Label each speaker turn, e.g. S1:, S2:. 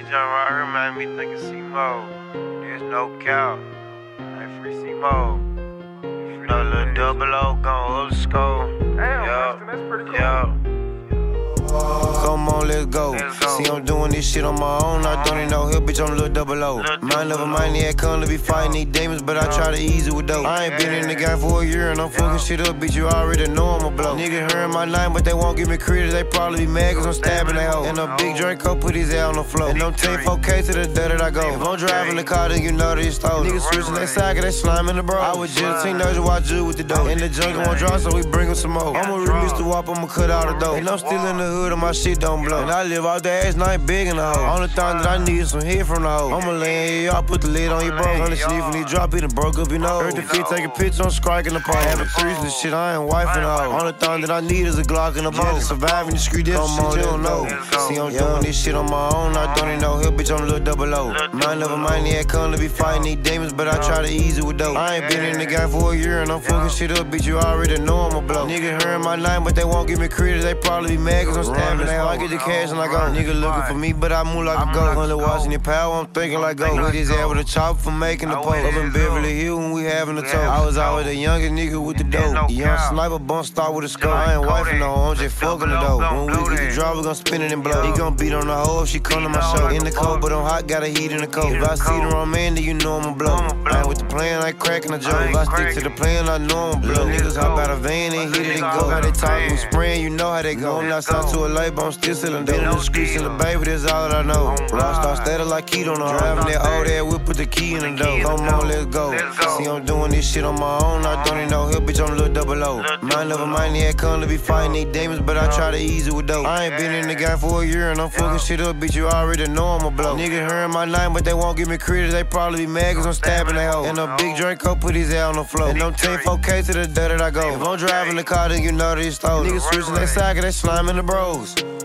S1: jump right here made me think of C-Mo. There's no cow. Like free C-Mo. No little double O gon' score.
S2: Damn, Preston, that's pretty cool.
S1: Yeah. Come on, let's go. See, I'm doing this shit on my own. I don't need no help, bitch, I'm Lil Double O. Mind of a maniac, come to be fighting these demons, but I try to ease it with dope. I ain't been in the game for a year, and I'm fucking shit up, bitch, you already know I'm a blow. Niggas hearing my name, but they won't give me credit. They probably be mad, cause I'm stabbing they hoe. And a big Draco put his ass on the floor. And I'm 10-4K to the day that I go. If I'm driving the car, then you know that it's stolen. Niggas switching their side, cause they slime in the bro. I was just a teenager, watch you with the dope. And the jungle won't draw, so we bring him some more. I'ma remix the wop, I'ma cut all the dope. And I'm still in the hood, and my shit don't blow. And I live out the ass, not big in the hoe. Only thing that I need is some hit from the hoe. I'ma lay in y'all, put the lid on your bro. On the sniff and he drop it and broke up, you know. Heard the fit, take a picture, I'm striking the pole. Having threes and shit, I ain't wifing the hoe. Only thing that I need is a Glock and a bow. To survive in the street, that's shit you don't know. See, I'm doing this shit on my own, I don't need no help, bitch, I'm Lil Double O. Mind of a maniac, come to be fighting these demons, but I try to ease it with dope. I ain't been in the game for a year, and I'm fucking shit up, bitch, you already know I'm a blow. Niggas hearing my name, but they won't give me credit, they probably be mad, cause I'm stabbing they hoe. I get the cash and I go. Nigga looking for me, but I move like a goat. Only watching your power, I'm thinking like go. With his ass with a chopper for making the post. Up in Beverly Hills when we having the toast. I was always the youngest nigga with the dope. The young sniper bump start with a scope. I ain't wifing no hoe, I'm just fucking the dope. When we get the drop, we gon' spin it and blow. He gon' beat on the hoe if she come to my show. In the cold, but I'm hot, got a heat in the coat. If I see the wrong man, then you know I'ma blow. I ain't with the plan, I ain't cracking a joke. If I stick to the plan, I know I'ma blow. Niggas hop out of van and hit it and go. How they talkin', we spraying, you know how they go. I'm not signed to a label, I'm still selling dope. In the streets and the baby, that's all that I know. Rockstar steady like Keto on driving that old ass whip, put the key in the door. Come on, let's go. See, I'm doing this shit on my own. I don't need no help, bitch, I'm Lil Double O. Mind of a maniac, come to be fighting these demons, but I try to ease it with dope. I ain't been in the game for a year, and I'm fucking shit up, bitch, you already know I'm a blow. Niggas hearing my name, but they won't give me credit. They probably be mad, cause I'm stabbing they hoe. And a big Draco put his ass on the floor. And I'm 10-4K to the day that I go. If I'm driving the car, then you know that it's stolen. Niggas switching their side, cause they slime in the bros.